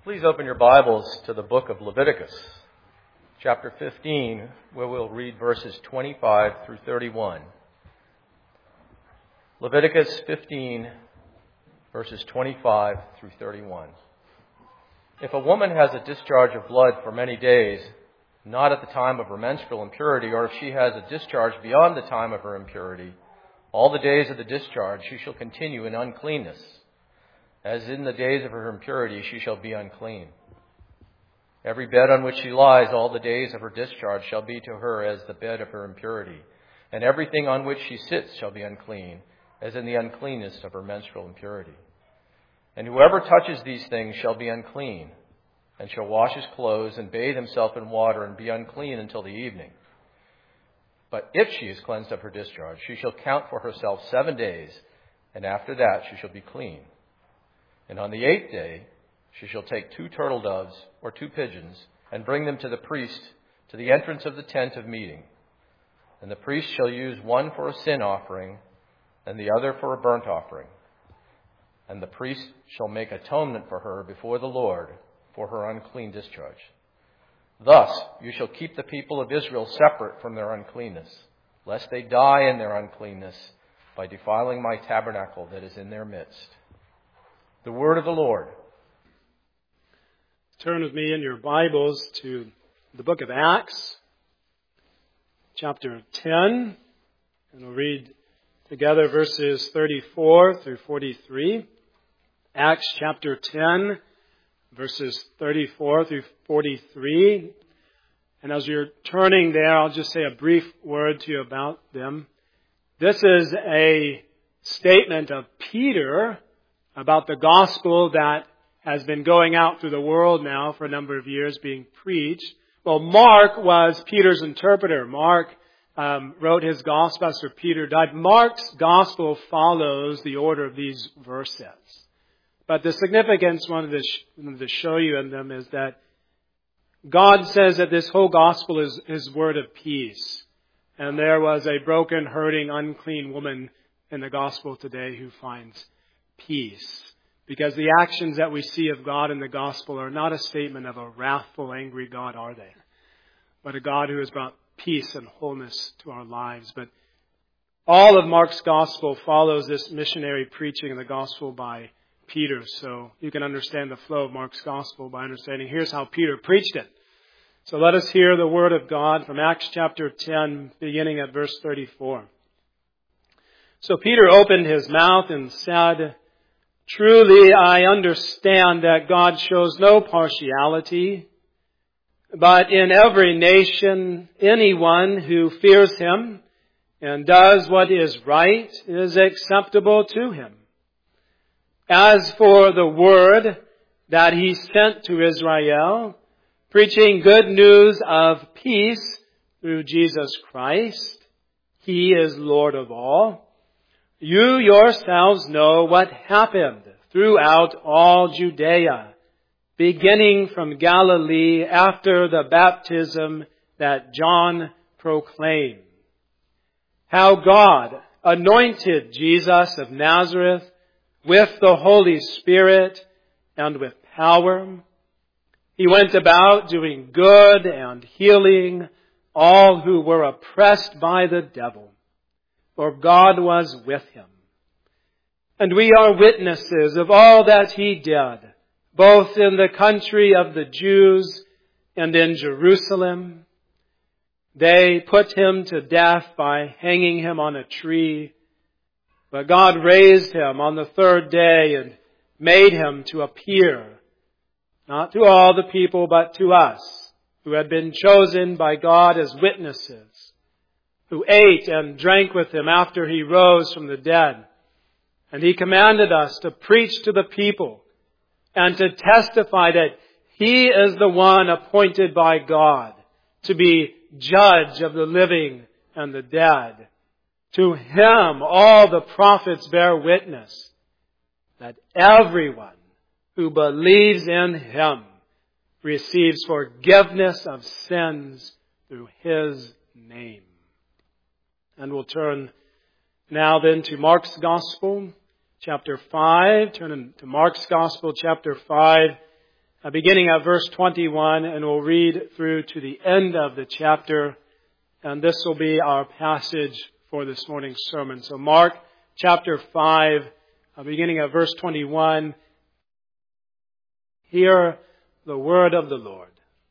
Please open your Bibles to the book of Leviticus, chapter 15, where we'll read verses 25 through 31. Leviticus 15, verses 25 through 31. If a woman has a discharge of blood for many days, not at the time of her menstrual impurity, or if she has a discharge beyond the time of her impurity, all the days of the discharge she shall continue in uncleanness. As in the days of her impurity, she shall be unclean. Every bed on which she lies all the days of her discharge shall be to her as the bed of her impurity, and everything on which she sits shall be unclean, as in the uncleanness of her menstrual impurity. And whoever touches these things shall be unclean, and shall wash his clothes and bathe himself in water and be unclean until the evening. But if she is cleansed of her discharge, she shall count for herself 7 days, and after that she shall be clean. And on the 8th day she shall take 2 turtle doves or 2 pigeons and bring them to the priest to the entrance of the tent of meeting. And the priest shall use one for a sin offering and the other for a burnt offering. And the priest shall make atonement for her before the Lord for her unclean discharge. Thus you shall keep the people of Israel separate from their uncleanness, lest they die in their uncleanness by defiling my tabernacle that is in their midst. The word of the Lord. Turn with me in your Bibles to the book of Acts, chapter 10, and we'll read together verses 34 through 43. Acts chapter 10, verses 34 through 43. And as you're turning there, I'll just say a brief word to you about them. This is a statement of Peter about the gospel that has been going out through the world now for a number of years being preached. Well, Mark was Peter's interpreter. Mark wrote his gospel after Peter died. Mark's gospel follows the order of these verses. But the significance I wanted to show you in them is that God says that this whole gospel is His word of peace. And there was a broken, hurting, unclean woman in the gospel today who finds peace. Because the actions that we see of God in the gospel are not a statement of a wrathful, angry God, are they? But a God who has brought peace and wholeness to our lives. But all of Mark's gospel follows this missionary preaching of the gospel by Peter. So you can understand the flow of Mark's gospel by understanding here's how Peter preached it. So let us hear the word of God from Acts chapter 10, beginning at verse 34. So Peter opened his mouth and said, "Truly I understand that God shows no partiality, but in every nation anyone who fears Him and does what is right is acceptable to Him. As for the word that He sent to Israel, preaching good news of peace through Jesus Christ, He is Lord of all. You yourselves know what happened throughout all Judea, beginning from Galilee after the baptism that John proclaimed. How God anointed Jesus of Nazareth with the Holy Spirit and with power. He went about doing good and healing all who were oppressed by the devil, for God was with Him. And we are witnesses of all that He did, both in the country of the Jews and in Jerusalem. They put Him to death by hanging Him on a tree, but God raised Him on the 3rd day and made Him to appear, not to all the people, but to us, who had been chosen by God as witnesses, who ate and drank with Him after He rose from the dead. And He commanded us to preach to the people and to testify that He is the one appointed by God to be judge of the living and the dead. To Him all the prophets bear witness that everyone who believes in Him receives forgiveness of sins through His name. And we'll turn now then to Mark's Gospel, chapter 5. Turn to Mark's Gospel, chapter 5. beginning at verse 21, and we'll read through to the end of the chapter, and this will be our passage for this morning's sermon. So Mark chapter 5, beginning at verse 21, hear the word of the Lord.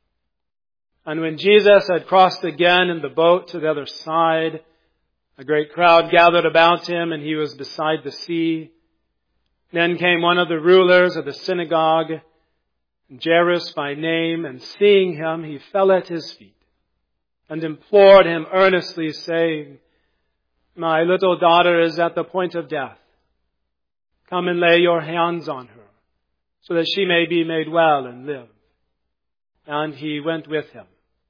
And when Jesus had crossed again in the boat to the other side, a great crowd gathered about him, and he was beside the sea. Then came one of the rulers of the synagogue, Jairus by name, and seeing him, he fell at his feet and implored him earnestly, saying, "My little daughter is at the point of death. Come and lay your hands on her, so that she may be made well and live." And he went with him.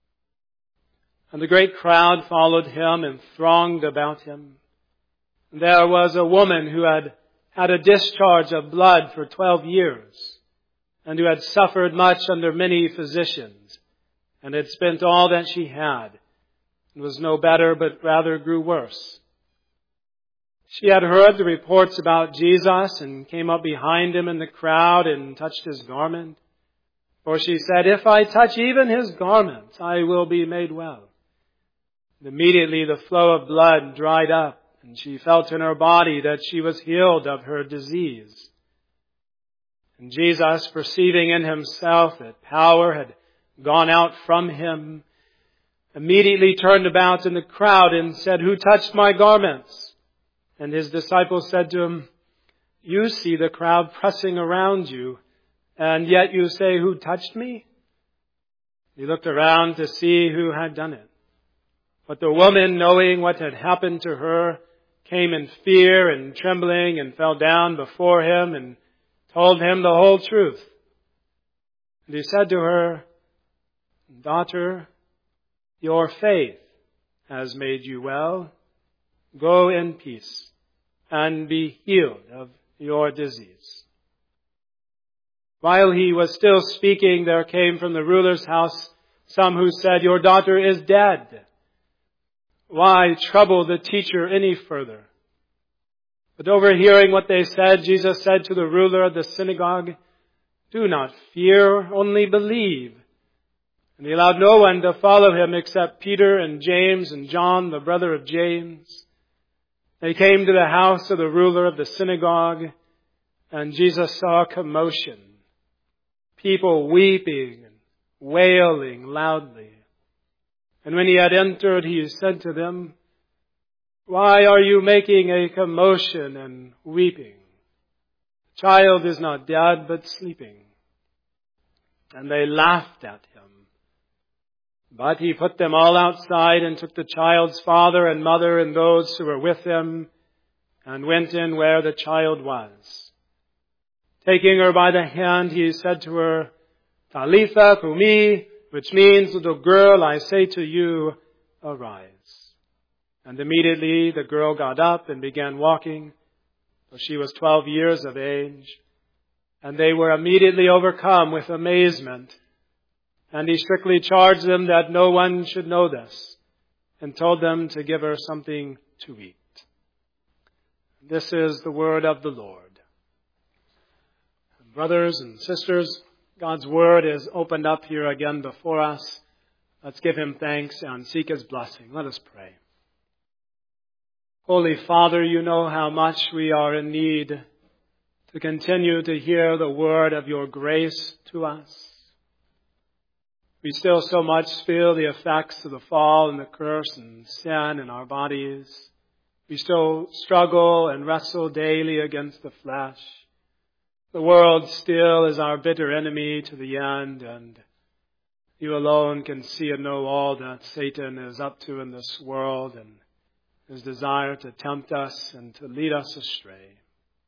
And the great crowd followed him and thronged about him. And there was a woman who had had a discharge of blood for 12 years, and who had suffered much under many physicians, and had spent all that she had, and was no better, but rather grew worse. She had heard the reports about Jesus, and came up behind him in the crowd and touched his garment. For she said, "If I touch even his garment, I will be made well." And immediately the flow of blood dried up, and she felt in her body that she was healed of her disease. And Jesus, perceiving in himself that power had gone out from him, immediately turned about in the crowd and said, "Who touched my garments?" And his disciples said to him, "You see the crowd pressing around you, and yet you say, 'Who touched me?'" He looked around to see who had done it. But the woman, knowing what had happened to her, came in fear and trembling and fell down before him and told him the whole truth. And he said to her, "Daughter, your faith has made you well. Go in peace and be healed of your disease." While he was still speaking, there came from the ruler's house some who said, "Your daughter is dead. Why trouble the teacher any further?" But overhearing what they said, Jesus said to the ruler of the synagogue, "Do not fear, only believe." And he allowed no one to follow him except Peter and James and John, the brother of James. They came to the house of the ruler of the synagogue, and Jesus saw a commotion, people weeping and wailing loudly. And when he had entered, he said to them, "Why are you making a commotion and weeping? The child is not dead, but sleeping." And they laughed at him. But he put them all outside and took the child's father and mother and those who were with him and went in where the child was. Taking her by the hand, he said to her, "Talitha kumi," which means, "Little girl, I say to you, arise." And immediately the girl got up and began walking, for she was 12 years of age. And they were immediately overcome with amazement. And he strictly charged them that no one should know this, and told them to give her something to eat. This is the word of the Lord. Brothers and sisters, God's word is opened up here again before us. Let's give him thanks and seek his blessing. Let us pray. Holy Father, you know how much we are in need to continue to hear the word of your grace to us. We still so much feel the effects of the fall and the curse and sin in our bodies. We still struggle and wrestle daily against the flesh. The world still is our bitter enemy to the end, and you alone can see and know all that Satan is up to in this world and his desire to tempt us and to lead us astray.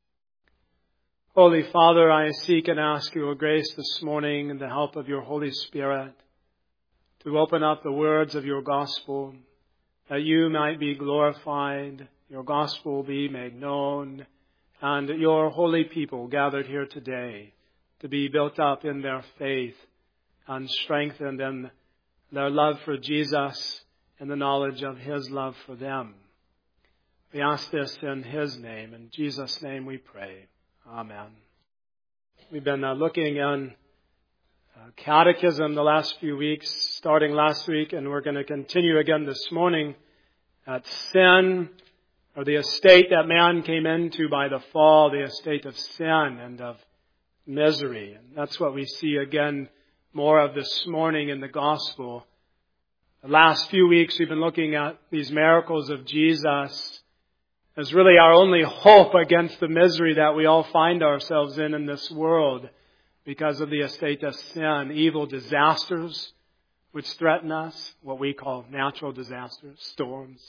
Holy Father, I seek and ask your grace this morning in the help of your Holy Spirit to open up the words of your gospel, that you might be glorified, your gospel be made known, and your holy people gathered here today to be built up in their faith and strengthened in their love for Jesus and the knowledge of his love for them. We ask this in his name. In Jesus' name we pray. Amen. We've been looking in catechism the last few weeks, starting last week, and we're going to continue again this morning at sin, or the estate that man came into by the fall, the estate of sin and of misery. And that's what we see again more of this morning in the gospel. The last few weeks we've been looking at these miracles of Jesus as really our only hope against the misery that we all find ourselves in this world because of the estate of sin, evil disasters which threaten us, what we call natural disasters, storms,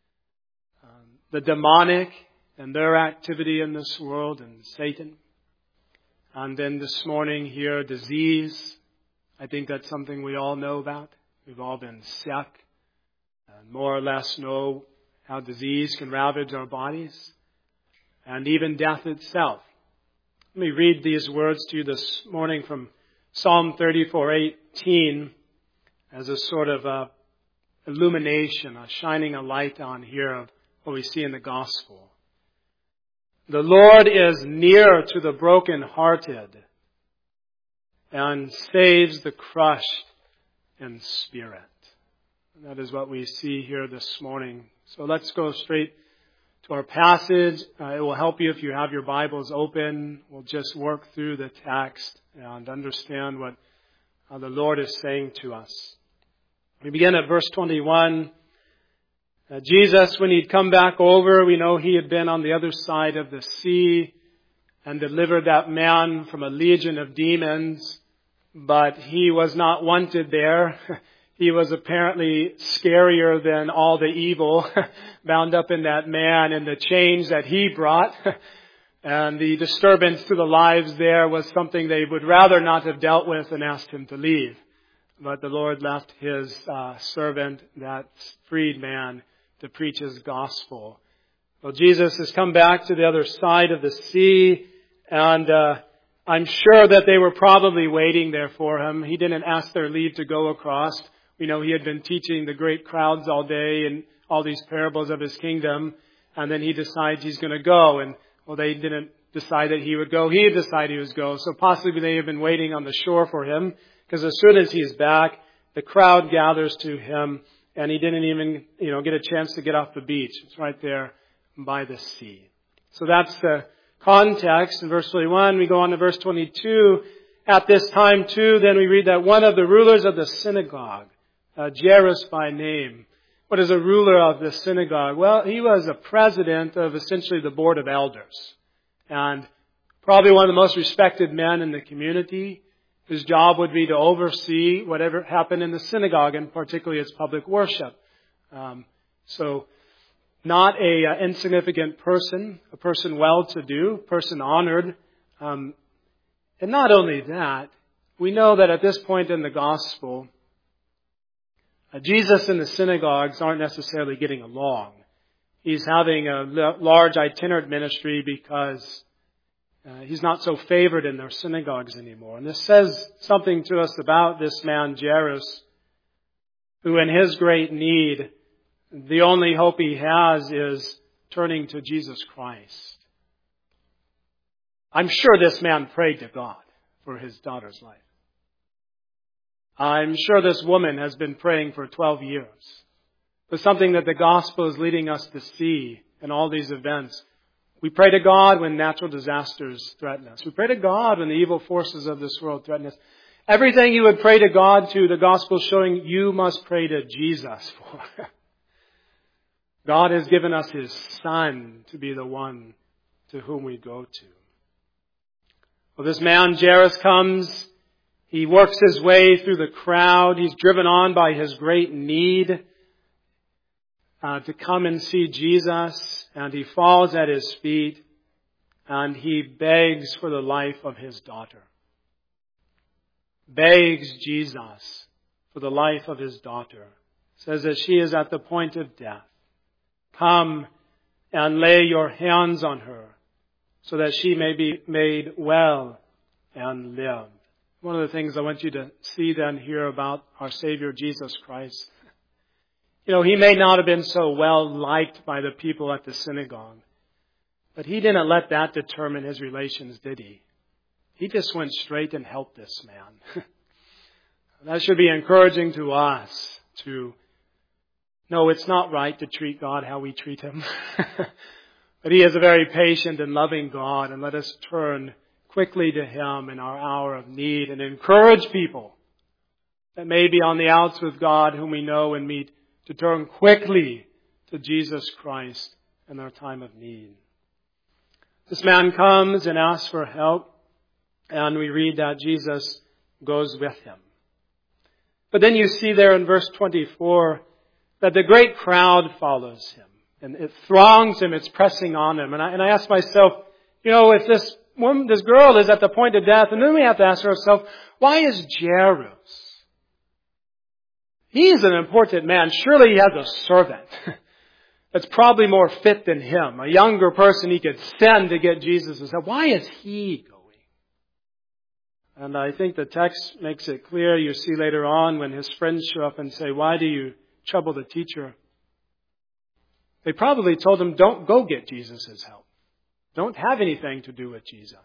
the demonic and their activity in this world, and Satan. And then this morning here, disease. I think that's something we all know about. We've all been sick and more or less know how disease can ravage our bodies, and even death itself. Let me read these words to you this morning from Psalm 34:18 as a sort of illumination, shining a light on here of what we see in the gospel. The Lord is near to the brokenhearted and saves the crushed in spirit. And that is what we see here this morning. So let's go straight to our passage. It will help you if you have your Bibles open. We'll just work through the text and understand what the Lord is saying to us. We begin at verse 21. Jesus, when he'd come back over, we know he had been on the other side of the sea and delivered that man from a legion of demons, but he was not wanted there. He was apparently scarier than all the evil bound up in that man and the change that he brought. And the disturbance to the lives there was something they would rather not have dealt with and asked him to leave. But the Lord left his servant, that freed man, to preach his gospel. Well, Jesus has come back to the other side of the sea, and I'm sure that they were probably waiting there for him. He didn't ask their leave to go across. We know he had been teaching the great crowds all day and all these parables of his kingdom, and then he decides he's going to go. And well, they didn't decide that he would go. He had decided he was go. So possibly they have been waiting on the shore for him, because as soon as he's back, the crowd gathers to him, and he didn't even, get a chance to get off the beach. It's right there by the sea. So that's the context. In verse 21, we go on to verse 22. At this time, too, then we read that one of the rulers of the synagogue, Jairus by name. What is a ruler of the synagogue? Well, he was a president of essentially the board of elders, and probably one of the most respected men in the community. His job would be to oversee whatever happened in the synagogue, and particularly its public worship. So not a insignificant person, a person well-to-do, a person honored. And not only that, we know that at this point in the gospel, Jesus and the synagogues aren't necessarily getting along. He's having a large itinerant ministry because he's not so favored in their synagogues anymore. And this says something to us about this man, Jairus, who in his great need, the only hope he has is turning to Jesus Christ. I'm sure this man prayed to God for his daughter's life. I'm sure this woman has been praying for 12 years. But something that the gospel is leading us to see in all these events. We pray to God when natural disasters threaten us. We pray to God when the evil forces of this world threaten us. Everything you would pray to God to, the gospel is showing you must pray to Jesus for. God has given us His Son to be the one to whom we go to. Well, this man, Jairus, comes. He works his way through the crowd. He's driven on by his great need to come and see Jesus. And he falls at His feet and he begs for the life of his daughter. Begs Jesus for the life of his daughter. Says that she is at the point of death. Come and lay your hands on her so that she may be made well and live. One of the things I want you to see then here about our Savior Jesus Christ. He may not have been so well liked by the people at the synagogue, but He didn't let that determine His relations, did He? He just went straight and helped this man. That should be encouraging to us to know it's not right to treat God how we treat Him. But He is a very patient and loving God, and let us turn quickly to Him in our hour of need and encourage people that may be on the outs with God whom we know and meet to turn quickly to Jesus Christ in their time of need. This man comes and asks for help, and we read that Jesus goes with him. But then you see there in verse 24 that the great crowd follows him. And it throngs him, it's pressing on him. And I ask myself, if this girl is at the point of death, and then we have to ask ourselves, why is Jairus? He's an important man. Surely he has a servant that's probably more fit than him. A younger person he could send to get Jesus' help. Why is he going? And I think the text makes it clear. You see later on when his friends show up and say, why do you trouble the teacher? They probably told him, don't go get Jesus' help. Don't have anything to do with Jesus.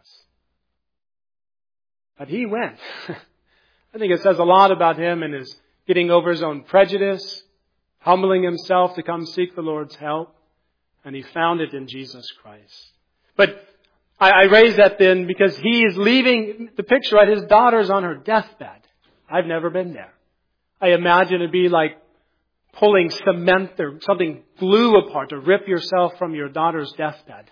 But he went. I think it says a lot about him and his getting over his own prejudice, humbling himself to come seek the Lord's help, and he found it in Jesus Christ. But I raise that then because he is leaving the picture, right? His daughter's on her deathbed. I've never been there. I imagine it'd be like pulling cement or something, glue apart to rip yourself from your daughter's deathbed.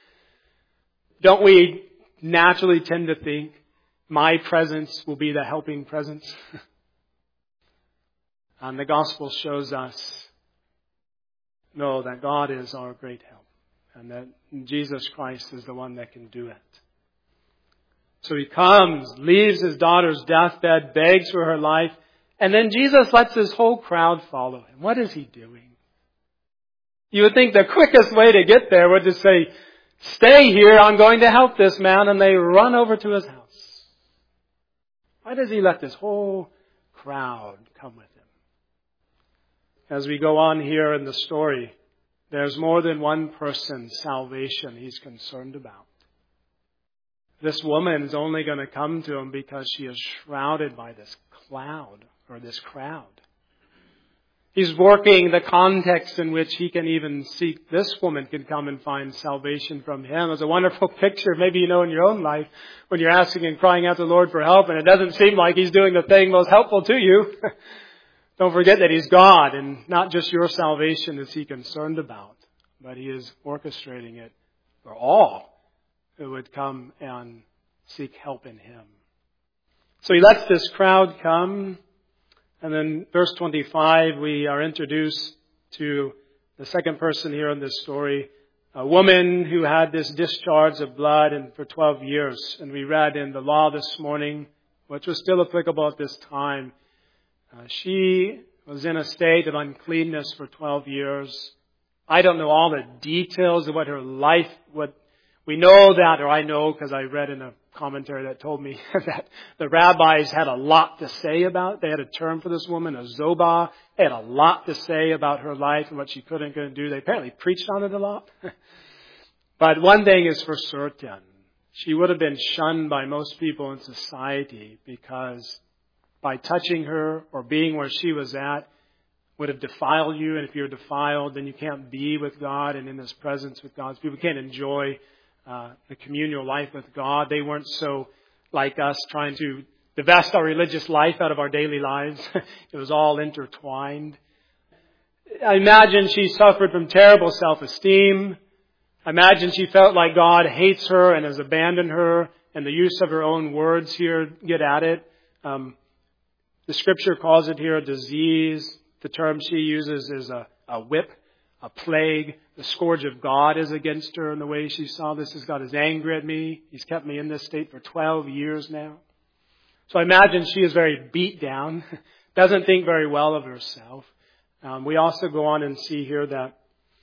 Don't we naturally tend to think my presence will be the helping presence? And the gospel shows us, no, that God is our great help. And that Jesus Christ is the one that can do it. So he comes, leaves his daughter's deathbed, begs for her life, and then Jesus lets his whole crowd follow him. What is he doing? You would think the quickest way to get there would just say, stay here, I'm going to help this man, and they run over to his house. Why does he let this whole crowd come with him? As we go on here in the story, there's more than one person's salvation he's concerned about. This woman is only going to come to him because she is shrouded by this cloud or this crowd. He's working the context in which he can even seek this woman can come and find salvation from him. It's a wonderful picture, maybe in your own life, when you're asking and crying out to the Lord for help and it doesn't seem like He's doing the thing most helpful to you. Don't forget that He's God, and not just your salvation is He concerned about, but He is orchestrating it for all who would come and seek help in Him. So He lets this crowd come, and then verse 25, we are introduced to the second person here in this story, a woman who had this discharge of blood for 12 years. And we read in the law this morning, which was still applicable at this time, she was in a state of uncleanness for 12 years. I don't know all the details of what her life, we know that, or I know because I read in a commentary that told me that the rabbis had a lot to say about it. They had a term for this woman, a zobah. They had a lot to say about her life and what she could and couldn't do. They apparently preached on it a lot. But one thing is for certain. She would have been shunned by most people in society because by touching her or being where she was at would have defiled you. And if you're defiled, then you can't be with God and in His presence with God's people. Can't enjoy the communal life with God. They weren't so like us trying to divest our religious life out of our daily lives. It was all intertwined. I imagine she suffered from terrible self-esteem. I imagine she felt like God hates her and has abandoned her. And the use of her own words here get at it. The Scripture calls it here a disease. The term she uses is a whip, a plague. The scourge of God is against her in the way she saw this. As God is angry at me. He's kept me in this state for 12 years now. So I imagine she is very beat down. Doesn't think very well of herself. We also go on and see here that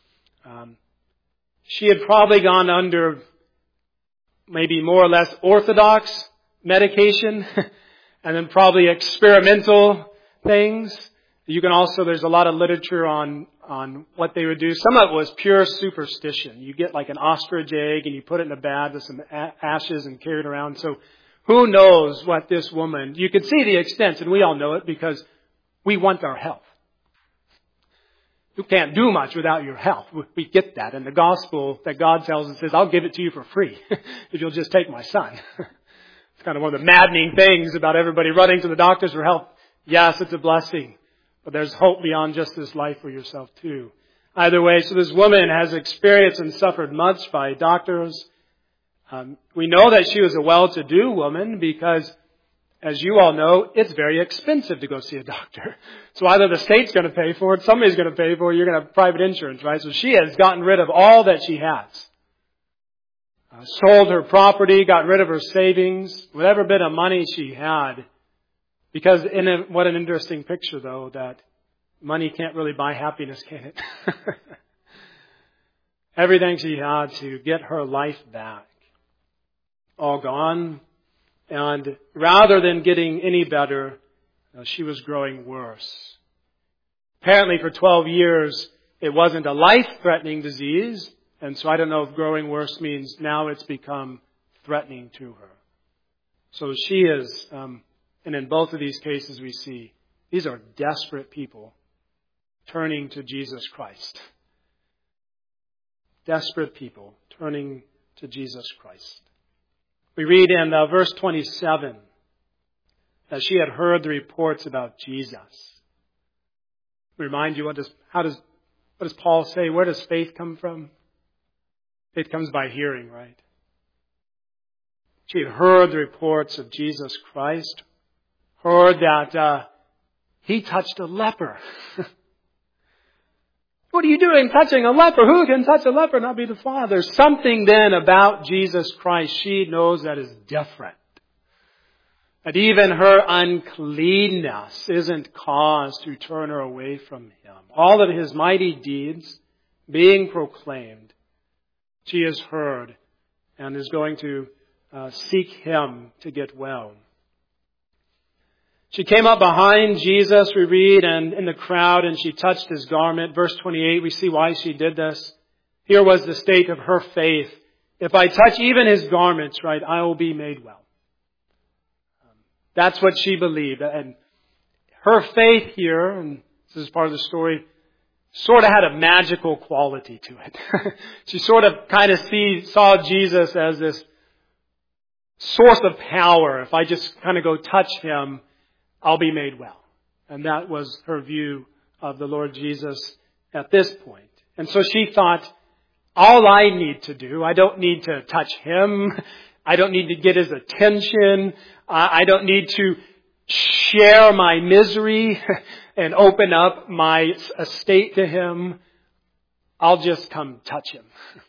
she had probably gone under maybe more or less orthodox medication and then probably experimental things. You can also, there's a lot of literature on what they would do. Some of it was pure superstition. You get like an ostrich egg and you put it in a bath with some ashes and carry it around. So Who knows what this woman, you can see the extent, and we all know it because we want our health. You can't do much without your health. We get that. And the gospel that God tells us is, I'll give it to you for free if you'll just take my son. It's kind of one of the maddening things about everybody running to the doctors for help. Yes, it's a blessing, but there's hope beyond just this life for yourself too. Either way, so this woman has experienced and suffered much by doctors. We know that she was a well-to-do woman because, as you all know, it's very expensive to go see a doctor. So either the state's going to pay for it, somebody's going to pay for it, you're going to have private insurance, right? So she has gotten rid of all that she has. Sold her property, got rid of her savings, whatever bit of money she had. Because what an interesting picture, though, that money can't really buy happiness, can it? Everything she had to get her life back, all gone. And rather than getting any better, she was growing worse. Apparently for 12 years, it wasn't a life-threatening disease. And so I don't know if growing worse means now it's become threatening to her. So she is, and in both of these cases we see, these are desperate people turning to Jesus Christ. Desperate people turning to Jesus Christ. We read in verse 27 that she had heard the reports about Jesus. Remind you, what does Paul say? Where does faith come from? Faith comes by hearing, right? She had heard the reports of Jesus Christ, heard that he touched a leper. What are you doing touching a leper? Who can touch a leper? Not be the Father. There's something then about Jesus Christ she knows that is different. That even her uncleanness isn't cause to turn her away from Him. All of His mighty deeds being proclaimed, she has heard and is going to seek Him to get well. She came up behind Jesus, we read, and in the crowd, and she touched His garment. Verse 28, we see why she did this. Here was the state of her faith. If I touch even His garments, right, I will be made well. That's what she believed. And her faith here, and this is part of the story, sort of had a magical quality to it. She sort of kind of saw Jesus as this source of power. If I just kind of go touch Him, I'll be made well. And that was her view of the Lord Jesus at this point. And so she thought, all I need to do, I don't need to touch Him. I don't need to get His attention. I don't need to share my misery and open up my estate to Him. I'll just come touch Him.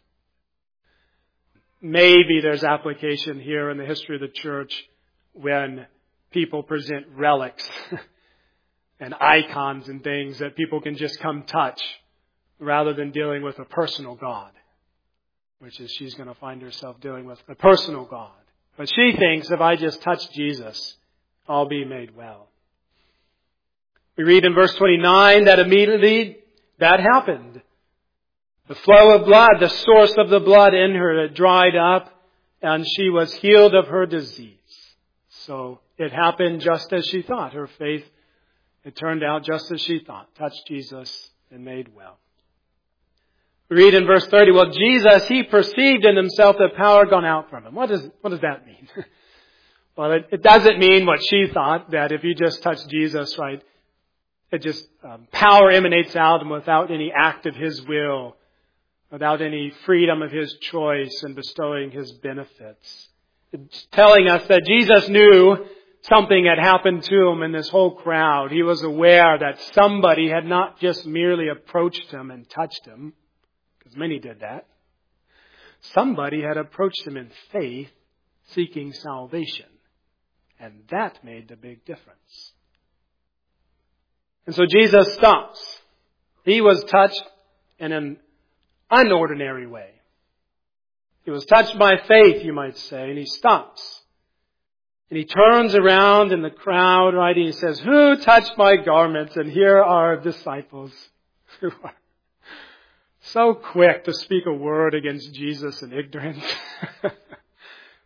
Maybe there's application here in the history of the church when people present relics and icons and things that people can just come touch rather than dealing with a personal God, which is she's going to find herself dealing with a personal God. But she thinks if I just touch Jesus, I'll be made well. We read in verse 29 that immediately that happened. The flow of blood, the source of the blood in her, it dried up and she was healed of her disease. So it happened just as she thought. Her faith, it turned out just as she thought. Touched Jesus and made well. We read in verse 30, well, Jesus, He perceived in Himself that power had gone out from Him. What does that mean? Well, it doesn't mean what she thought, that if you just touch Jesus, right, it just, power emanates out and without any act of His will, without any freedom of His choice and bestowing His benefits. It's telling us that Jesus knew something had happened to Him in this whole crowd. He was aware that somebody had not just merely approached Him and touched Him, because many did that. Somebody had approached Him in faith, seeking salvation. And that made the big difference. And so Jesus stops. He was touched in an unordinary way. He was touched by faith, you might say, and He stops. And He turns around in the crowd, right, and He says, who touched my garments? And here are disciples who are so quick to speak a word against Jesus in ignorance.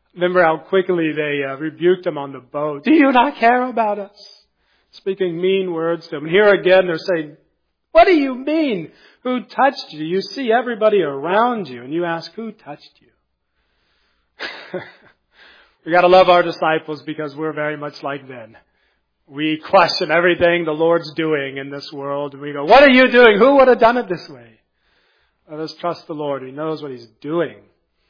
Remember how quickly they rebuked him on the boat. Do you not care about us? Speaking mean words to him. And here again they're saying, what do you mean? Who touched you? You see everybody around you and you ask, who touched you? We got to love our disciples because we're very much like them. We question everything the Lord's doing in this world. And we go, what are you doing? Who would have done it this way? Let us trust the Lord. He knows what He's doing.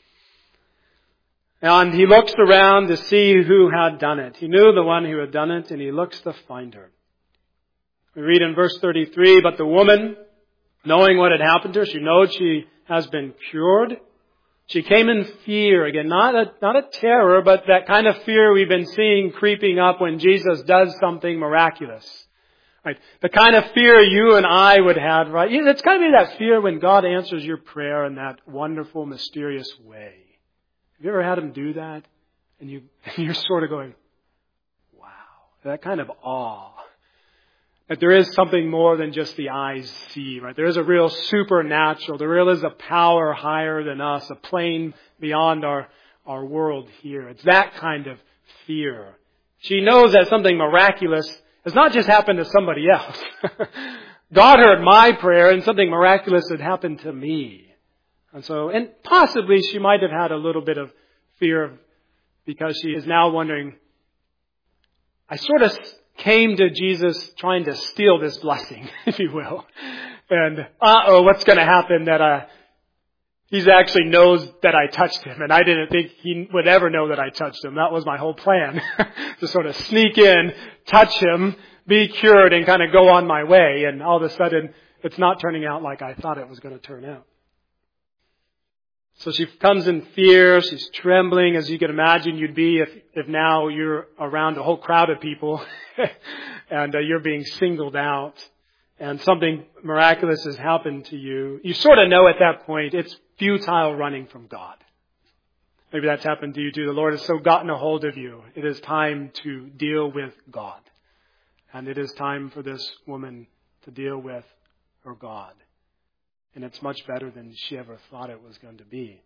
And he looks around to see who had done it. He knew the one who had done it, and he looks to find her. We read in verse 33, but the woman, knowing what had happened to her, she knows she has been cured. She came in fear. Again, not a terror, but that kind of fear we've been seeing creeping up when Jesus does something miraculous. Right? The kind of fear you and I would have, right? It's kind of be that fear when God answers your prayer in that wonderful, mysterious way. Have you ever had Him do that? And you're sort of going, wow. That kind of awe. That there is something more than just the eyes see, right? There is a real supernatural. There really is a power higher than us, a plane beyond our world here. It's that kind of fear. She knows that something miraculous has not just happened to somebody else. God heard my prayer and something miraculous had happened to me. And possibly she might have had a little bit of fear because she is now wondering, I sort of came to Jesus trying to steal this blessing, if you will. And, what's going to happen that He actually knows that I touched Him. And I didn't think He would ever know that I touched Him. That was my whole plan. To sort of sneak in, touch Him, be cured, and kind of go on my way. And all of a sudden, it's not turning out like I thought it was going to turn out. So she comes in fear, she's trembling, as you can imagine you'd be if now you're around a whole crowd of people and you're being singled out and something miraculous has happened to you. You sort of know at that point it's futile running from God. Maybe that's happened to you too. The Lord has so gotten a hold of you. It is time to deal with God. And it is time for this woman to deal with her God. And it's much better than she ever thought it was going to be.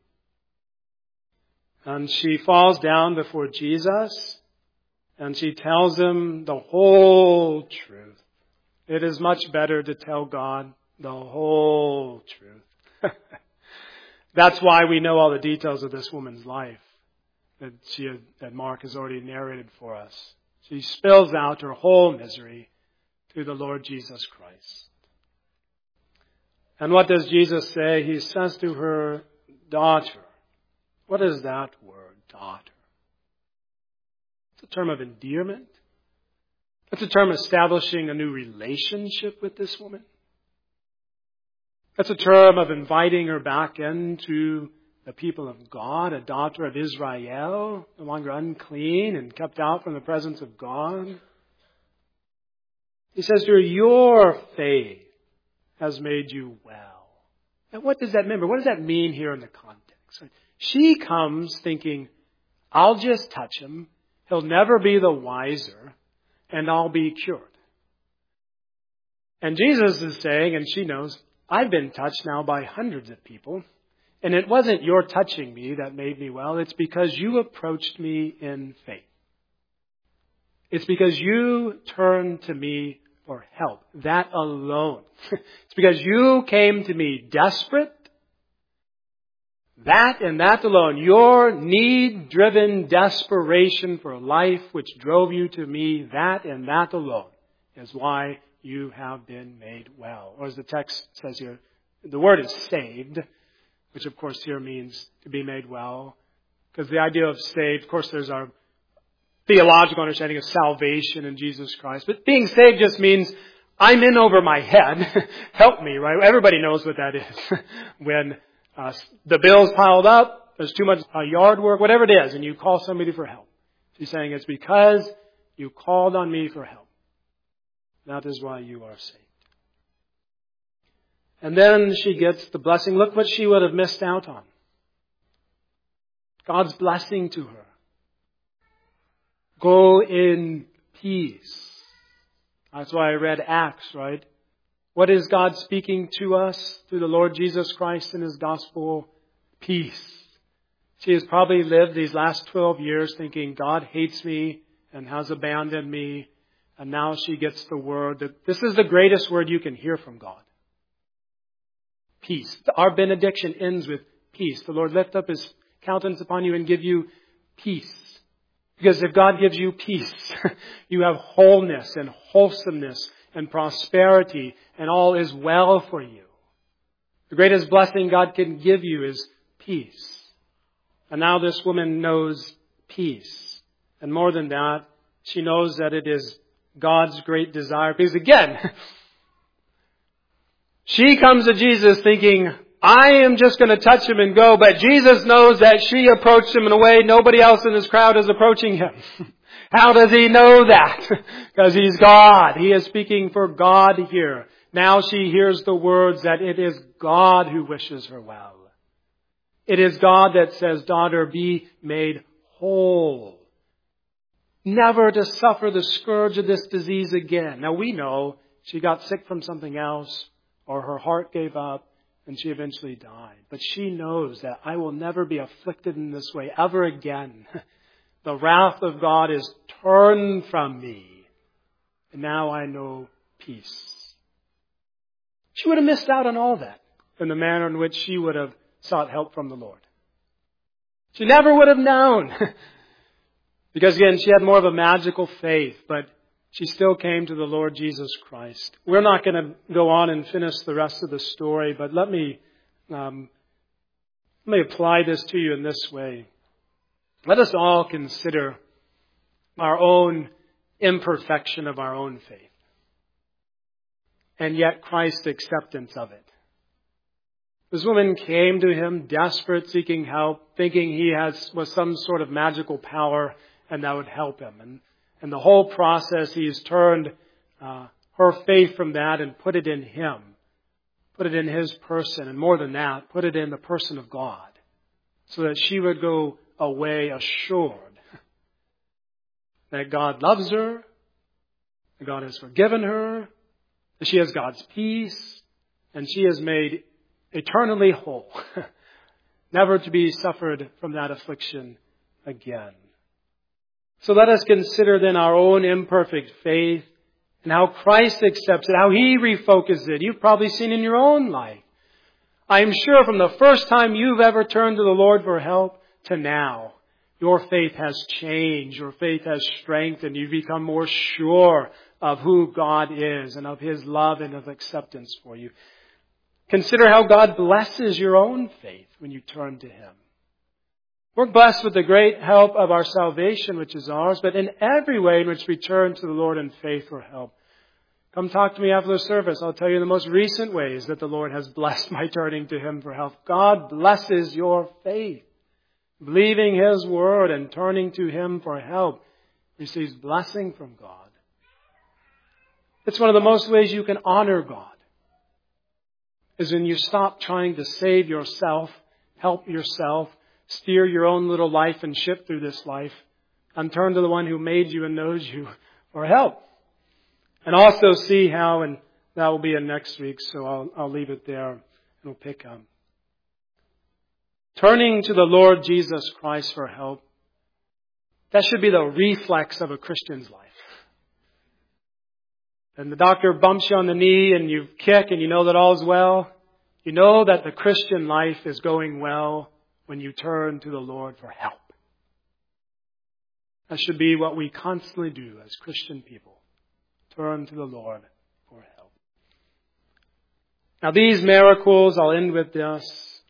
And she falls down before Jesus and she tells Him the whole truth. It is much better to tell God the whole truth. That's why we know all the details of this woman's life that Mark has already narrated for us. She spills out her whole misery to the Lord Jesus Christ. And what does Jesus say? He says to her, daughter. What is that word, daughter? It's a term of endearment. It's a term establishing a new relationship with this woman. It's a term of inviting her back into the people of God, a daughter of Israel, no longer unclean and kept out from the presence of God. He says to her, your faith has made you well. And what does that mean? What does that mean here in the context? She comes thinking, I'll just touch Him. He'll never be the wiser, and I'll be cured. And Jesus is saying, and she knows, I've been touched now by hundreds of people, and it wasn't your touching me that made me well. It's because you approached me in faith. It's because you turned to me for help. That alone. It's because you came to me desperate. That and that alone, your need-driven desperation for life which drove you to me, that and that alone is why you have been made well. Or as the text says here, the word is saved, which of course here means to be made well. Because the idea of saved, of course there's our theological understanding of salvation in Jesus Christ. But being saved just means I'm in over my head. Help me, right? Everybody knows what that is. When the bill's piled up, there's too much yard work, whatever it is, and you call somebody for help. She's saying it's because you called on me for help. That is why you are saved. And then she gets the blessing. Look what she would have missed out on. God's blessing to her. Go in peace. That's why I read Acts, right? What is God speaking to us through the Lord Jesus Christ in His gospel? Peace. She has probably lived these last 12 years thinking God hates me and has abandoned me. And now she gets the word that this is the greatest word you can hear from God. Peace. Our benediction ends with peace. The Lord lift up His countenance upon you and give you peace. Because if God gives you peace, you have wholeness and wholesomeness and prosperity, and all is well for you. The greatest blessing God can give you is peace. And now this woman knows peace. And more than that, she knows that it is God's great desire. Because again, she comes to Jesus thinking, I am just going to touch Him and go. But Jesus knows that she approached Him in a way nobody else in this crowd is approaching Him. How does He know that? Because He's God. He is speaking for God here. Now she hears the words that it is God who wishes her well. It is God that says, daughter, be made whole. Never to suffer the scourge of this disease again. Now we know she got sick from something else, or her heart gave up, and she eventually died. But she knows that I will never be afflicted in this way ever again. The wrath of God is turned from me. And now I know peace. She would have missed out on all that in the manner in which she would have sought help from the Lord. She never would have known. Because again, she had more of a magical faith, but she still came to the Lord Jesus Christ. We're not going to go on and finish the rest of the story, but let me apply this to you in this way. Let us all consider our own imperfection of our own faith, and yet Christ's acceptance of it. This woman came to Him desperate, seeking help, thinking He was some sort of magical power and that would help him. And the whole process, He's turned her faith from that and put it in Him. Put it in His person. And more than that, put it in the person of God. So that she would go away assured that God loves her, that God has forgiven her, that she has God's peace, and she is made eternally whole, never to be suffered from that affliction again. So let us consider then our own imperfect faith and how Christ accepts it, how He refocuses it. You've probably seen in your own life. I am sure from the first time you've ever turned to the Lord for help to now, your faith has changed, your faith has strengthened, you've become more sure of who God is and of His love and of acceptance for you. Consider how God blesses your own faith when you turn to Him. We're blessed with the great help of our salvation, which is ours, but in every way in which we turn to the Lord in faith for help. Come talk to me after the service. I'll tell you the most recent ways that the Lord has blessed my turning to Him for help. God blesses your faith. Believing His word and turning to Him for help receives blessing from God. It's one of the most ways you can honor God, is when you stop trying to save yourself, help yourself, steer your own little life and ship through this life, and turn to the one who made you and knows you for help. And also see how, and that will be in next week, so I'll leave it there and we'll pick up. Turning to the Lord Jesus Christ for help, that should be the reflex of a Christian's life. And the doctor bumps you on the knee and you kick and you know that all's well. You know that the Christian life is going well when you turn to the Lord for help. That should be what we constantly do as Christian people. Turn to the Lord for help. Now these miracles, I'll end with this.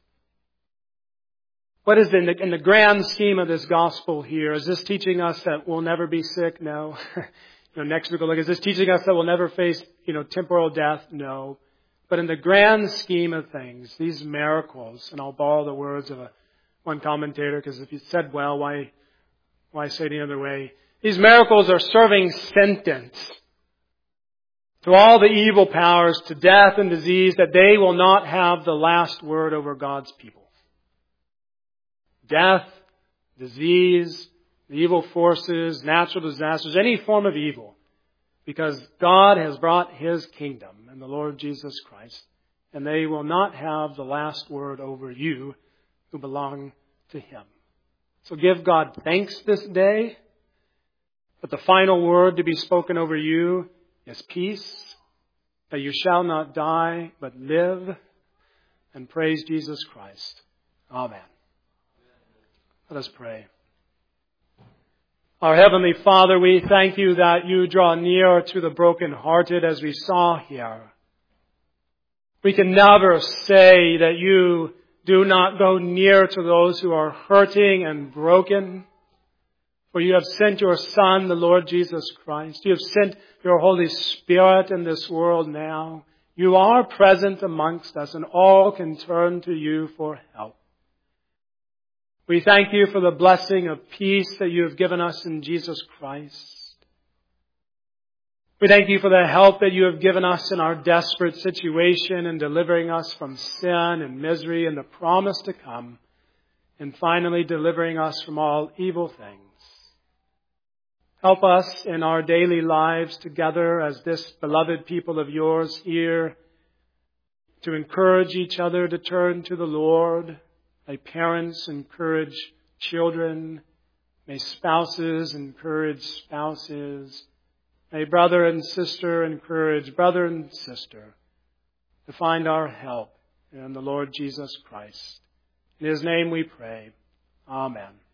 What is in the grand scheme of this gospel here? Is this teaching us that we'll never be sick? No. Next week we'll look. Is this teaching us that we'll never face, temporal death? No. But in the grand scheme of things, these miracles, and I'll borrow the words of one commentator, because if you said well, why say it any other way? These miracles are serving sentence to all the evil powers, to death and disease, that they will not have the last word over God's people. Death, disease, the evil forces, natural disasters, any form of evil. Because God has brought His kingdom and the Lord Jesus Christ. And they will not have the last word over you who belong to Him. So give God thanks this day. But the final word to be spoken over you is peace, that you shall not die, but live, and praise Jesus Christ. Amen. Let us pray. Our Heavenly Father, we thank you that you draw near to the brokenhearted as we saw here. We can never say that you do not go near to those who are hurting and broken. For you have sent your Son, the Lord Jesus Christ. You have sent your Holy Spirit in this world now. You are present amongst us, and all can turn to you for help. We thank you for the blessing of peace that you have given us in Jesus Christ. We thank you for the help that you have given us in our desperate situation and delivering us from sin and misery and the promise to come, and finally delivering us from all evil things. Help us in our daily lives together as this beloved people of yours here to encourage each other to turn to the Lord. May parents encourage children. May spouses encourage spouses. May brother and sister encourage brother and sister to find our help in the Lord Jesus Christ. In His name we pray. Amen.